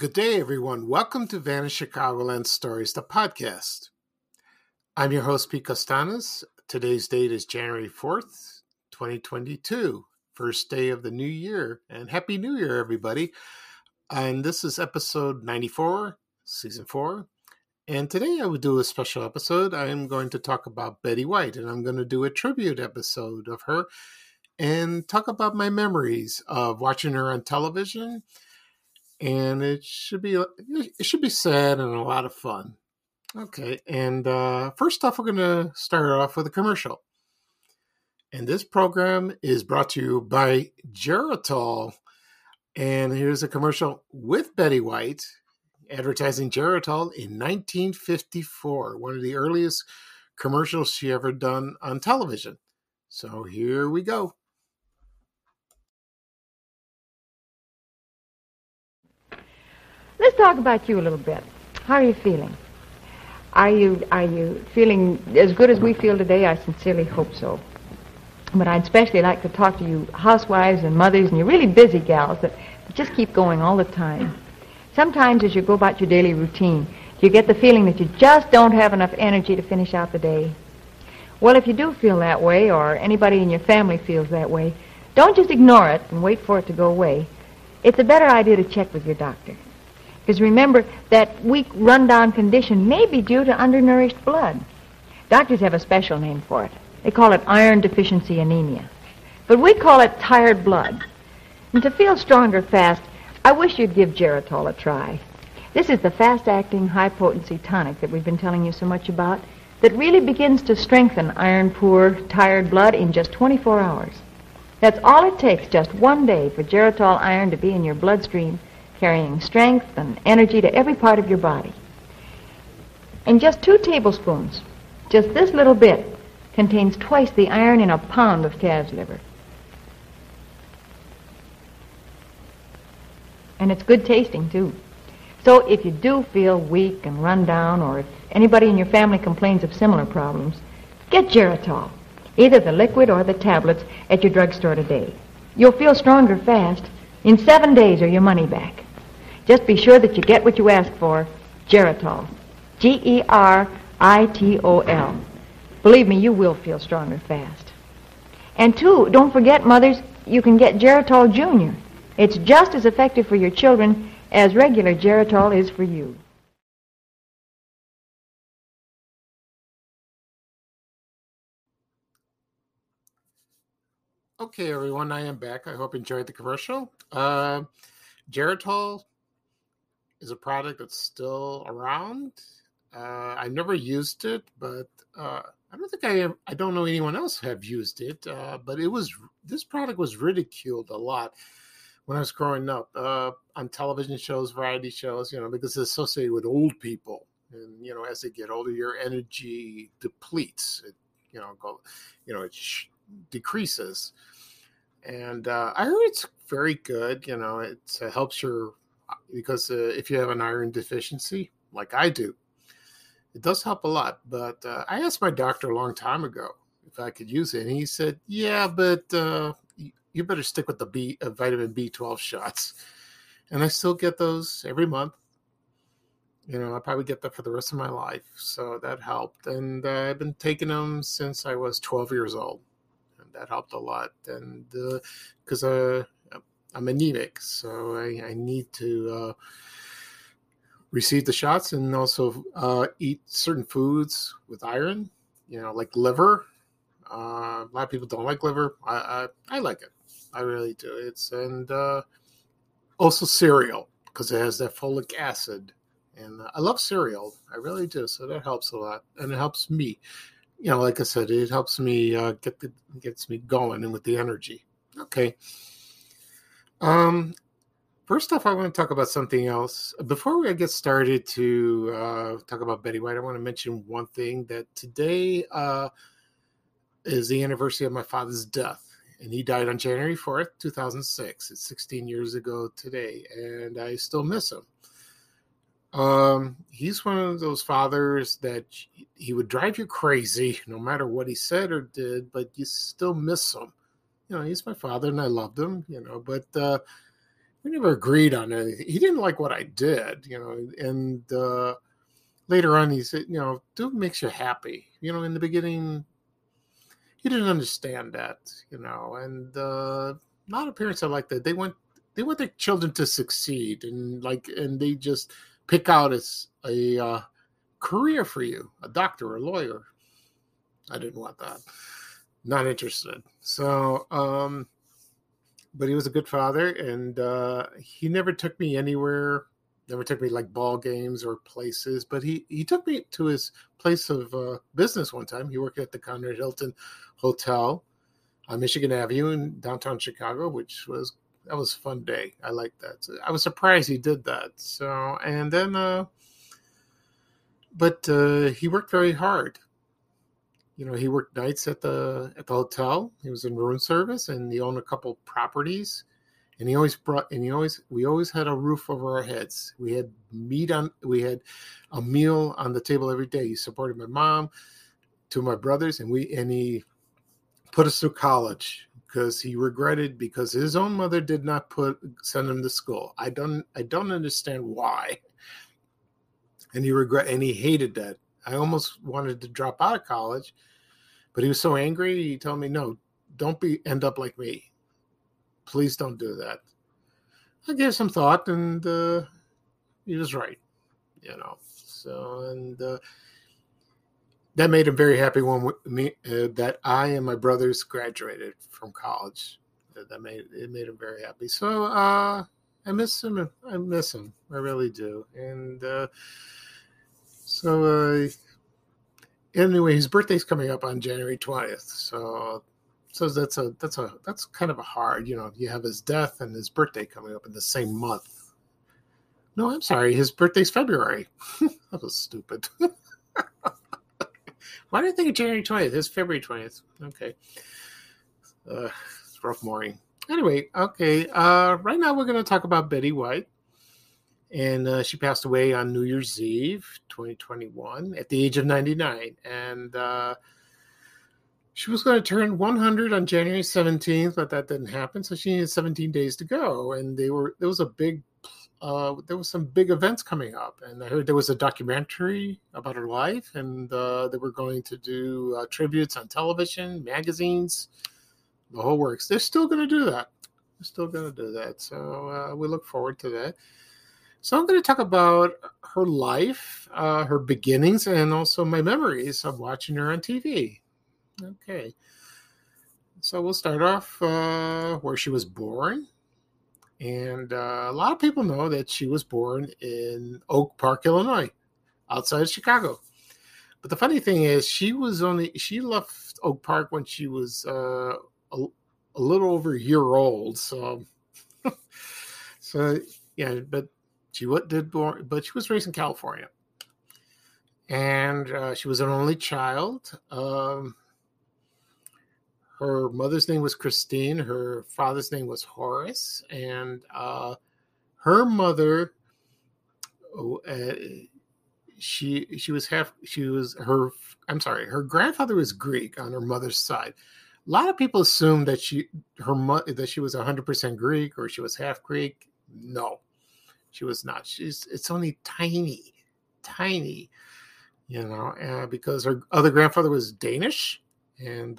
Good day, everyone. Welcome to Vanished Chicagoland Stories, the podcast. I'm your host, Pete Costanas. Today's date is January 4th, 2022, first day of the new year. And Happy New Year, everybody. And this is episode 94, season 4. And today I will do a special episode. I am going to talk about Betty White, and I'm going to do a tribute episode of her and talk about my memories of watching her on television. And it should be sad and a lot of fun. Okay, and first off, we're going to start off with a commercial. And this program is brought to you by Geritol. And here's a commercial with Betty White advertising Geritol in 1954, one of the earliest commercials she ever done on television. So here we go. Let's talk about you a little bit. How are you feeling? Are you feeling as good as we feel today? I sincerely hope so. But I'd especially like to talk to you housewives and mothers and you really busy gals that just keep going all the time. Sometimes as you go about your daily routine, you get the feeling that you just don't have enough energy to finish out the day. Well, if you do feel that way, or anybody in your family feels that way, don't just ignore it and wait for it to go away. It's a better idea to check with your doctor. Because remember, that weak, run-down condition may be due to undernourished blood. Doctors have a special name for it. They call it iron deficiency anemia. But we call it tired blood. And to feel stronger fast, I wish you'd give Geritol a try. This is the fast-acting, high-potency tonic that we've been telling you so much about that really begins to strengthen iron-poor, tired blood in just 24 hours. That's all it takes, just one day, for Geritol iron to be in your bloodstream, carrying strength and energy to every part of your body. And just 2 tablespoons, just this little bit, contains twice the iron in a pound of calf's liver. And it's good tasting, too. So if you do feel weak and run down, or if anybody in your family complains of similar problems, get Geritol, either the liquid or the tablets, at your drugstore today. You'll feel stronger fast. In 7 days or your money back. Just be sure that you get what you ask for, Geritol. Geritol. Believe me, you will feel stronger fast. And 2, don't forget, mothers, you can get Geritol Junior. It's just as effective for your children as regular Geritol is for you. Okay, everyone, I am back. I hope you enjoyed the commercial. Geritol is a product that's still around. I never used it, but I don't think I don't know anyone else have used it. But this product was ridiculed a lot when I was growing up on television shows, variety shows, because it's associated with old people. And, as they get older, your energy depletes. It decreases. And I heard it's very good. It helps because if you have an iron deficiency, like I do, it does help a lot. But I asked my doctor a long time ago if I could use it. And he said, yeah, but you better stick with the vitamin B12 shots. And I still get those every month. I probably get that for the rest of my life. So that helped. And I've been taking them since I was 12 years old. And that helped a lot. And because I'm anemic, so I need to receive the shots and also eat certain foods with iron, like liver. A lot of people don't like liver. I like it. I really do. And also cereal, because it has that folic acid. And I love cereal. I really do. So that helps a lot. And it helps me. Like I said, it helps me gets me going and with the energy. Okay. First off, I want to talk about something else. Before we get started to talk about Betty White, I want to mention one thing, that today is the anniversary of my father's death. And he died on January 4th, 2006. It's 16 years ago today. And I still miss him. He's one of those fathers that he would drive you crazy no matter what he said or did, but you still miss him. He's my father and I loved him, but we never agreed on anything. He didn't like what I did, and later on he said, do what makes you happy. In the beginning, he didn't understand that, and a lot of parents are like that. They want their children to succeed, and they just pick out as a career for you, a doctor or a lawyer. I didn't want that. Not interested. So, but he was a good father, and he never took me anywhere. Never took me like ball games or places, but he took me to his place of business one time. He worked at the Conrad Hilton Hotel on Michigan Avenue in downtown Chicago, that was a fun day. I liked that. So I was surprised he did that. So, and then, but he worked very hard. He worked nights at the hotel. He was in room service, and he owned a couple properties. And we always had a roof over our heads. We had we had a meal on the table every day. He supported my mom, two of my brothers, and he put us through college because he regretted, because his own mother did not send him to school. I don't understand why. And he hated that. I almost wanted to drop out of college, but he was so angry. He told me, "No, don't end up like me. Please don't do that." I gave some thought, and he was right, So, and that made him very happy when that I and my brothers graduated from college. It made him very happy. So I miss him. I miss him. I really do. And so anyway, his birthday's coming up on January 20th. So that's kind of a hard, you have his death and his birthday coming up in the same month. No, I'm sorry. His birthday's February. That was stupid. Why did I think of January 20th? It's February 20th. Okay. It's rough morning. Anyway, okay. Right now we're going to talk about Betty White. And she passed away on New Year's Eve, 2021, at the age of 99. And she was going to turn 100 on January 17th, but that didn't happen. So she needed 17 days to go. And there was some big events coming up. And I heard there was a documentary about her life, and they were going to do tributes on television, magazines, the whole works. They're still going to do that. So we look forward to that. So I'm going to talk about her life, her beginnings, and also my memories of watching her on TV. Okay. So we'll start off where she was born. And a lot of people know that she was born in Oak Park, Illinois, outside of Chicago. But the funny thing is, she left Oak Park when she was a little over a year old. So yeah, but she was raised in California. And she was an only child. Her mother's name was Christine. Her father's name was Horace. And her mother, her grandfather was Greek on her mother's side. A lot of people assume that she was 100% Greek or she was half Greek. No, she was not. It's only tiny, because her other grandfather was Danish, and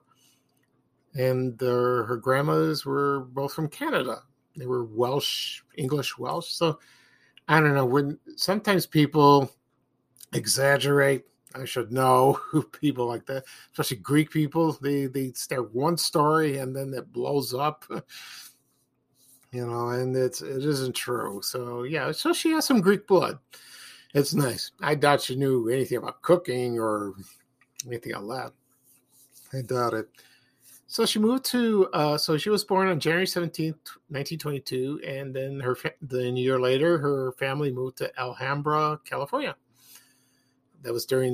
her grandmothers were both from Canada. They were English Welsh. So I don't know, when sometimes people exaggerate. I should know who people like that, especially Greek people. They start one story and then it blows up, and it isn't true. So yeah, so she has some Greek blood. It's nice. I doubt she knew anything about cooking or anything like that. I doubt it. So she moved to, so she was born on January 17th, 1922, and then a year later, her family moved to Alhambra, California. That was during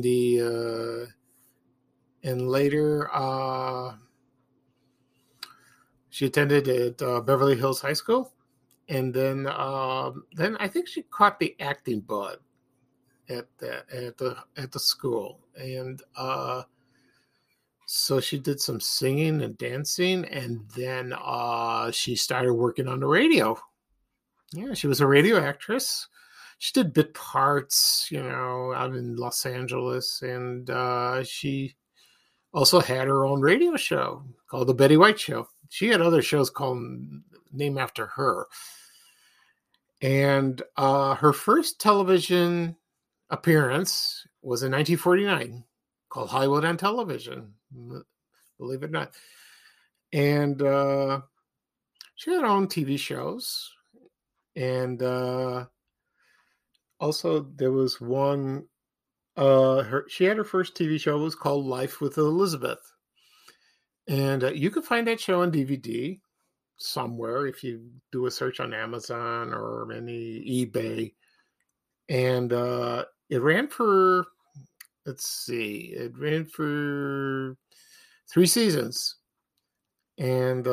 and later, she attended at Beverly Hills High School, and then I think she caught the acting bug at the school, and so she did some singing and dancing, and then she started working on the radio. Yeah, she was a radio actress. She did bit parts, out in Los Angeles, and she also had her own radio show called The Betty White Show. She had other shows called named after her. And her first television appearance was in 1949 called Hollywood on Television, believe it or not. And she had her own TV shows. And also there was one, she had her first TV show was called Life with Elizabeth. And you can find that show on DVD somewhere if you do a search on Amazon or any eBay. And it ran for, it ran for 3 seasons. And,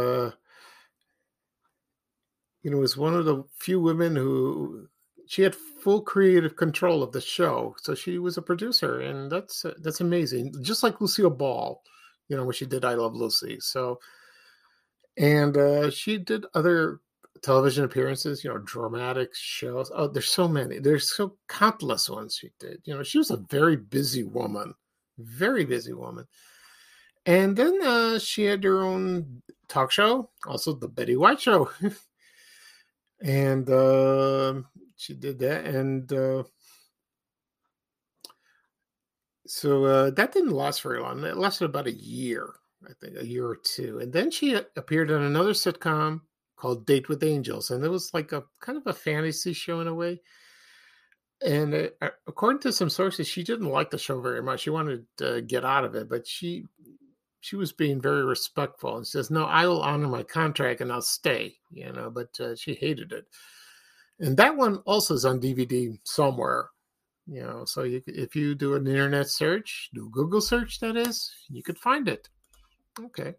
it was one of the few women who, she had full creative control of the show. So she was a producer, and that's amazing. Just like Lucille Ball, when she did I Love Lucy. So, and she did other television appearances, dramatic shows. Oh, there's so many. There's so countless ones she did. She was a very busy woman. Very busy woman. And then she had her own talk show, also The Betty White Show. And she did that. And so that didn't last very long. It lasted about a year, I think, a year or two. And then she appeared on another sitcom called Date with Angels. And it was like a kind of a fantasy show in a way. And according to some sources, she didn't like the show very much. She wanted to get out of it, but she was being very respectful and says, no, I will honor my contract and I'll stay, but she hated it. And that one also is on DVD somewhere, so if you do an internet search, do a Google search, that is, you could find it. Okay.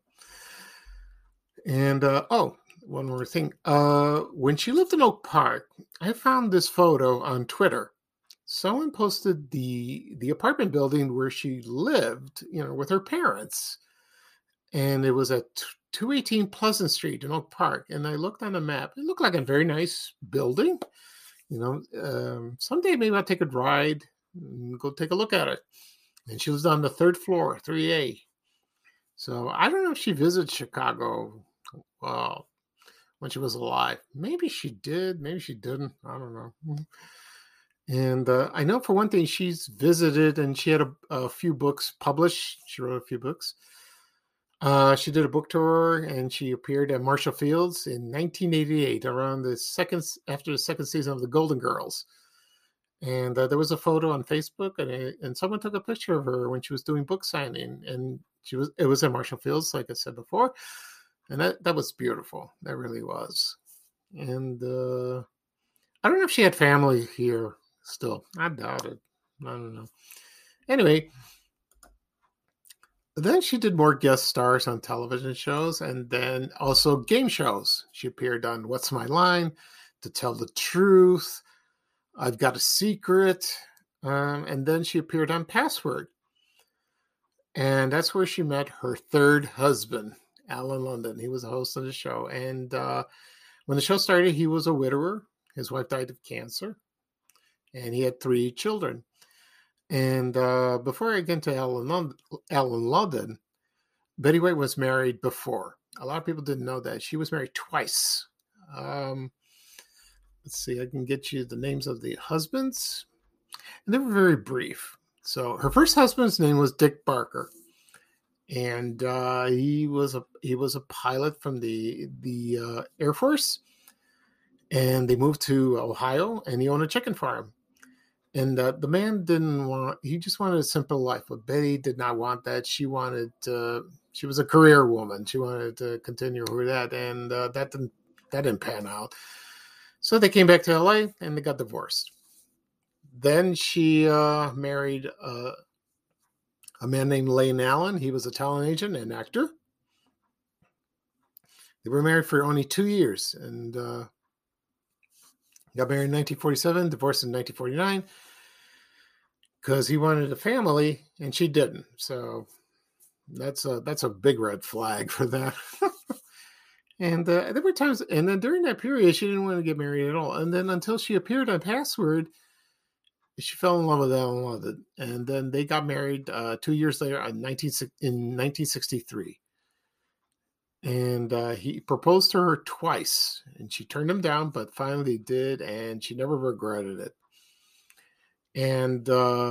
And, one more thing. When she lived in Oak Park, I found this photo on Twitter. Someone posted the apartment building where she lived, with her parents. And it was at 218 Pleasant Street in Oak Park. And I looked on the map. It looked like a very nice building. Someday maybe I'll take a ride and go take a look at it. And she was on the 3rd floor, 3A. So I don't know if she visited Chicago when she was alive. Maybe she did. Maybe she didn't. I don't know. And I know for one thing, she's visited and she had a few books published. She wrote a few books. She did a book tour and she appeared at Marshall Fields in 1988, around after the second season of The Golden Girls. And there was a photo on Facebook, and someone took a picture of her when she was doing book signing, and it was at Marshall Fields, like I said before, and that was beautiful. That really was. And I don't know if she had family here still. I doubt it. I don't know. Anyway. Then she did more guest stars on television shows and then also game shows. She appeared on What's My Line, To Tell the Truth, I've Got a Secret, and then she appeared on Password. And that's where she met her third husband, Alan London. He was a host of the show. And when the show started, he was a widower. His wife died of cancer, and he had 3 children. And before I get into Alan London, Betty White was married before. A lot of people didn't know that. She was married twice. Let's see, I can get you the names of the husbands. And they were very brief. So her first husband's name was Dick Barker. And he was a pilot from the Air Force. And they moved to Ohio, and he owned a chicken farm. And the man he just wanted a simple life. But Betty did not want that. She was a career woman. She wanted to continue with that. And that didn't pan out. So they came back to LA and they got divorced. Then she married a man named Lane Allen. He was a talent agent and actor. They were married for only 2 years. And got married in 1947, divorced in 1949, because he wanted a family and she didn't. So that's a big red flag for that. And there were times, and then during that period, she didn't want to get married at all. And then until she appeared on Password, she fell in love with Alan London. And then they got married 2 years later in 1963. And he proposed to her twice, and she turned him down, but finally did, and she never regretted it. And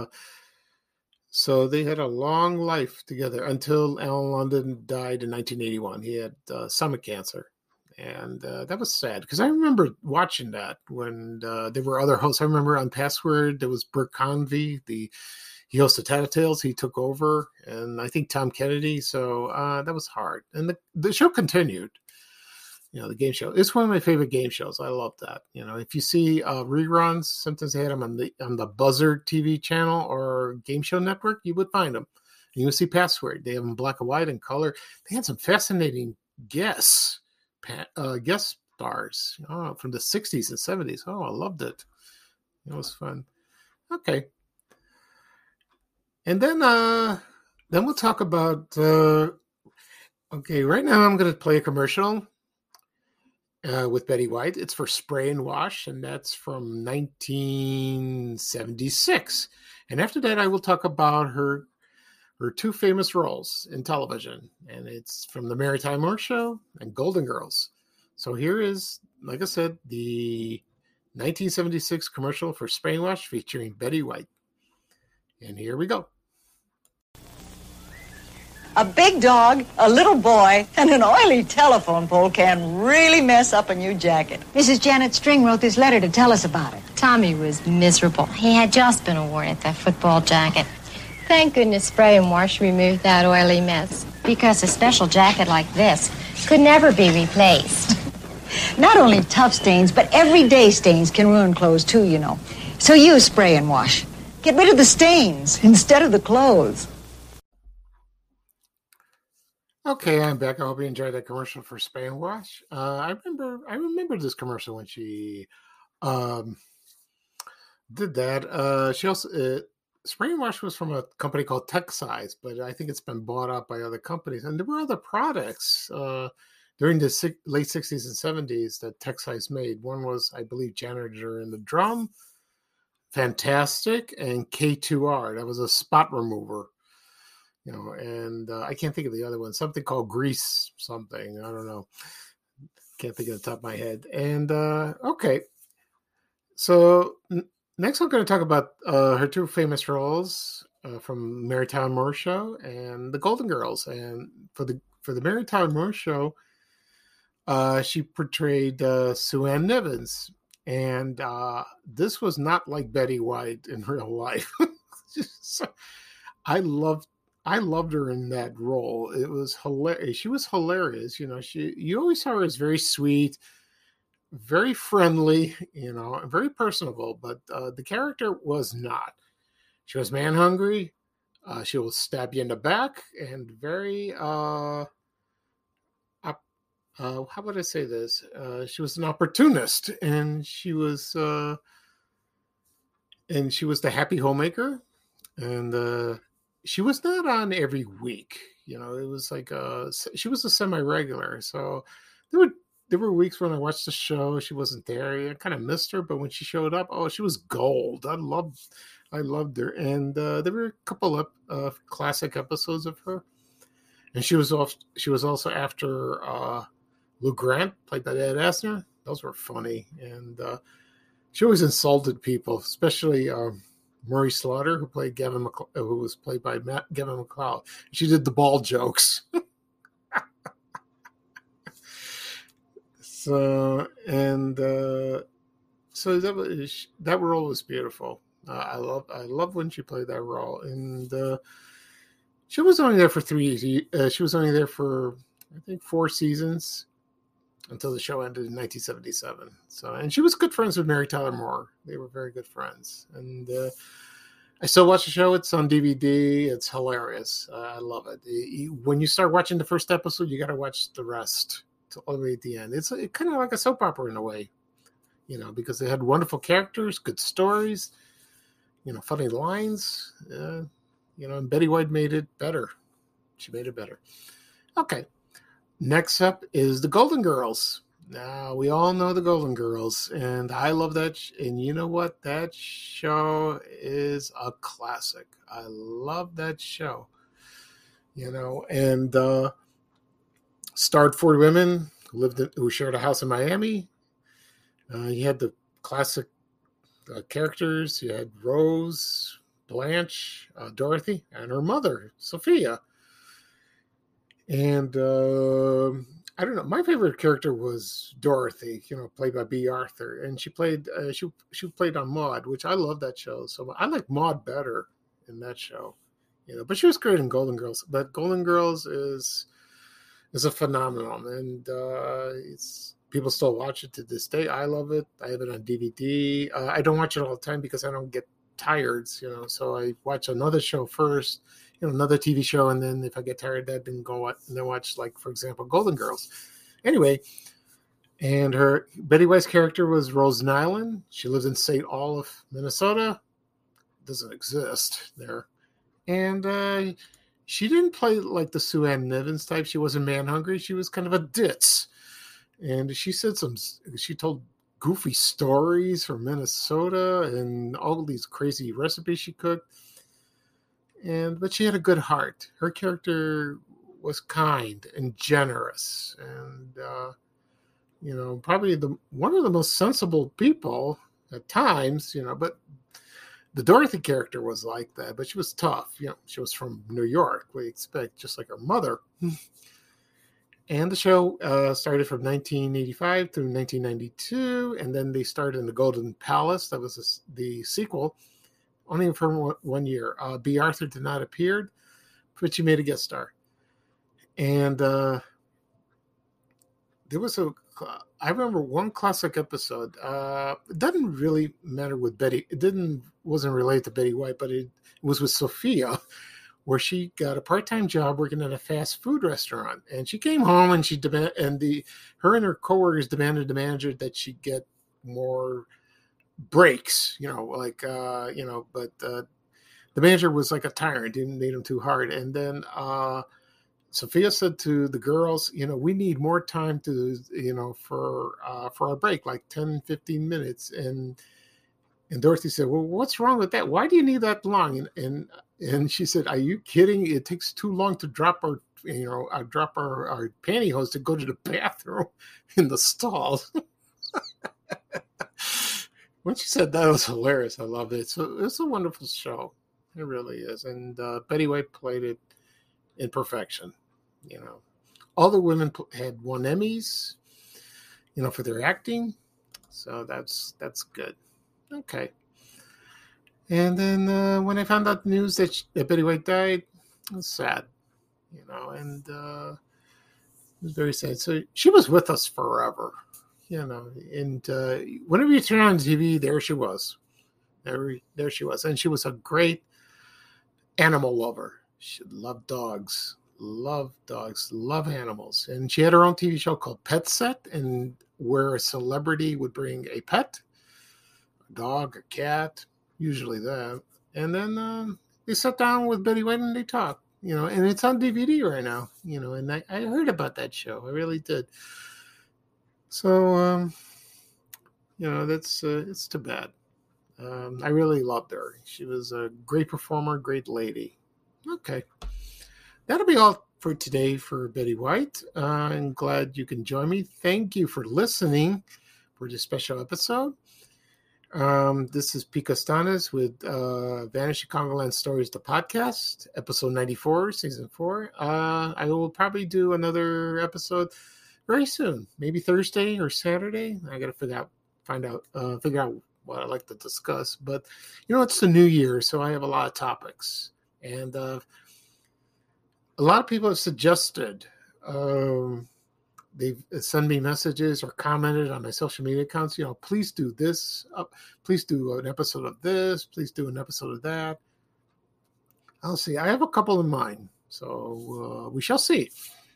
so they had a long life together until Alan London died in 1981. He had stomach cancer. And that was sad because I remember watching that when there were other hosts. I remember on Password, there was Bert Convy, he hosted Tattletales. He took over, and I think Tom Kennedy. So that was hard. And the show continued. The game show. It's one of my favorite game shows. I love that. If you see reruns, sometimes they had them on the Buzzard TV channel or Game Show Network, you would find them. And you would see Password. They have them black and white and color. They had some fascinating guest stars from the 60s and 70s. Oh, I loved it. It was fun. Okay. And then we'll talk about okay, right now I'm going to play a commercial with Betty White. It's for Spray and Wash, and that's from 1976. And after that, I will talk about her two famous roles in television, and it's from The Mary Tyler Moore Show and Golden Girls. So here is, like I said, the 1976 commercial for Spray and Wash featuring Betty White. And here we go. A big dog, a little boy, and an oily telephone pole can really mess up a new jacket. Mrs. Janet String wrote this letter to tell us about it. Tommy was miserable. He had just been awarded that football jacket. Thank goodness Spray and Wash removed that oily mess, because a special jacket like this could never be replaced. Not only tough stains, but everyday stains can ruin clothes too, So use Spray and Wash. Get rid of the stains instead of the clothes. Okay, I'm back. I hope you enjoyed that commercial for Spray and Wash. I remember this commercial when she did that. She also Spray and Wash was from a company called Texsize, but I think it's been bought out by other companies. And there were other products during the late 60s and 70s that Texsize made. One was, I believe, Janitor in the Drum, Fantastic, and K2R. That was a spot remover. And I can't think of the other one. Something called Grease something. I don't know. Can't think of the top of my head. And okay. So next I'm going to talk about her two famous roles from Mary Tyler Moore Show and the Golden Girls. And for the Mary Tyler Moore Show, she portrayed Sue Ann Nivens. And this was not like Betty White in real life. I loved her in that role. It was hilarious. She was hilarious. You always saw her as very sweet, very friendly, very personable, but the character was not. She was man hungry. She will stab you in the back and very, how would I say this? She was an opportunist, and she was the happy homemaker, and she was not on every week. It was like she was a semi-regular. So there were weeks when I watched the show, she wasn't there. I kind of missed her, but when she showed up, she was gold. I loved her, and there were a couple of classic episodes of her. And she was also after Lou Grant, played by Ed Asner. Those were funny, and she always insulted people, especially Murray Slaughter, who was played by Gavin McLeod. She did the ball jokes. So that role was beautiful. I love when she played that role, and she was only there for 3 years. She was only there for, I think, 4 seasons until the show ended in 1977. And she was good friends with Mary Tyler Moore. They were very good friends, and I still watch the show. It's on DVD. It's hilarious. I love it. When you start watching the first episode, you got to watch the rest all the way at the end. It's kind of like a soap opera in a way, because they had wonderful characters, good stories, funny lines, and Betty White made it better. She made it better. Okay. Next up is the Golden Girls. Now, we all know the Golden Girls, and I love that. And you know what? That show is a classic. I love that show. And starred 4 women who shared a house in Miami. You had the classic characters. You had Rose, Blanche, Dorothy, and her mother, Sophia. And I don't know. My favorite character was Dorothy, played by Bea Arthur, and she played she played on Maude, which I love that show. So I like Maude better in that show, But she was great in Golden Girls. But Golden Girls is a phenomenon, and people still watch it to this day. I love it. I have it on DVD. I don't watch it all the time because I don't get tired, So I watch another show first. Another TV show, and then if I get tired of that, then go and then watch, like, for example, Golden Girls. Anyway, and Betty White's character was Rose Nyland. She lives in St. Olaf, Minnesota. Doesn't exist there. And she didn't play like the Sue Ann Nivens type. She wasn't man-hungry. She was kind of a ditz. And she told goofy stories from Minnesota and all these crazy recipes she cooked. But she had a good heart. Her character was kind and generous, and probably one of the most sensible people at times. But the Dorothy character was like that, but she was tough. She was from New York. We expect, just like her mother. And the show started from 1985 through 1992, and then they started in the Golden Palace. That was the sequel. Only for 1 year. Bea Arthur did not appear, but she made a guest star. And there was I remember one classic episode. It doesn't really matter with Betty. Wasn't related to Betty White, but it was with Sophia, where she got a part-time job working at a fast food restaurant. And she came home and her and her coworkers demanded the manager that she get more breaks, but the manager was like a tyrant, didn't need him too hard. And then Sophia said to the girls, we need more time to, for our break, like 10, 15 minutes. And Dorothy said, well, what's wrong with that? Why do you need that long? And she said, are you kidding? It takes too long to drop our pantyhose to go to the bathroom in the stalls. When she said that, it was hilarious. I loved it. So it's a wonderful show. It really is. And Betty White played it in perfection. All the women had won Emmys, for their acting. So that's good. Okay. And then when I found out the news that Betty White died, it was sad, and it was very sad. So she was with us forever. And whenever you turn on TV, there she was. There she was. And she was a great animal lover. She loved dogs, loved animals. And she had her own TV show called Pet Set, and where a celebrity would bring a pet, a dog, a cat, usually that. And then they sat down with Betty White and they talked, and it's on DVD right now, and I heard about that show. I really did. So, that's it's too bad. I really loved her. She was a great performer, great lady. Okay. That'll be all for today for Betty White. I'm glad you can join me. Thank you for listening for this special episode. This is Pete Costanes with Vanishing Congoland Stories, the podcast, episode 94, season 4. I will probably do another episode very soon, maybe Thursday or Saturday. I got to figure out what I'd like to discuss. But, it's the new year, so I have a lot of topics. And a lot of people have suggested, they've sent me messages or commented on my social media accounts, please do this, please do an episode of this, please do an episode of that. I'll see. I have a couple in mind, so we shall see.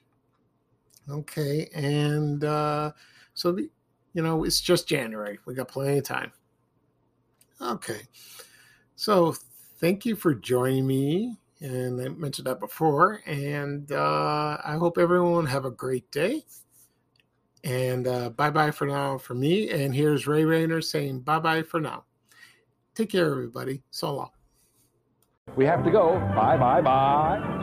Okay, and so, it's just January. We got plenty of time. Okay, so thank you for joining me And I mentioned that before. And I hope everyone have a great day. And bye-bye for now for me. And here's Ray Rayner saying bye-bye for now. Take care, everybody. So long. We have to go. Bye, bye, bye.